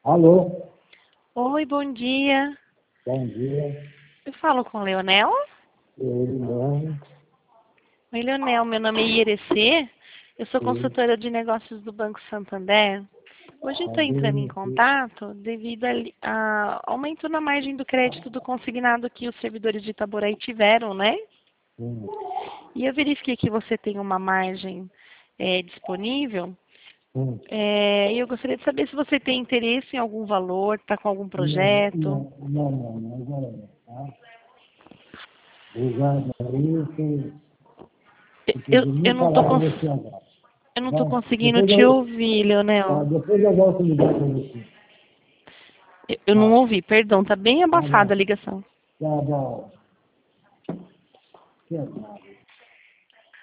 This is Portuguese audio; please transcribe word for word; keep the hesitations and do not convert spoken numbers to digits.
Alô? Oi, bom dia. Bom dia. Eu falo com o Leonel? Eu, Leandro. Oi, Leonel, meu nome é Irecê. Eu sou Sim. consultora de negócios do Banco Santander. Hoje eu estou entrando em contato devido ao aumento na margem do crédito do consignado que os servidores de Itaboraí tiveram, né? Sim. E eu verifiquei que você tem uma margem é, disponível. Sim. É, e eu gostaria de saber se você tem interesse em algum valor, está com algum Não, projeto. não, não, não, não, agora não, tá? Obrigado aí, que eu Eu, podia eu nem não falar estou com cons... você agora. eu não tô Bom, conseguindo depois te eu, ouvir, tá, Leonel. depois eu volto a ligar para você. Eu eu não Tá, ouvi, perdão, tá bem tá abafada a bom. ligação. Tá bom. Que é,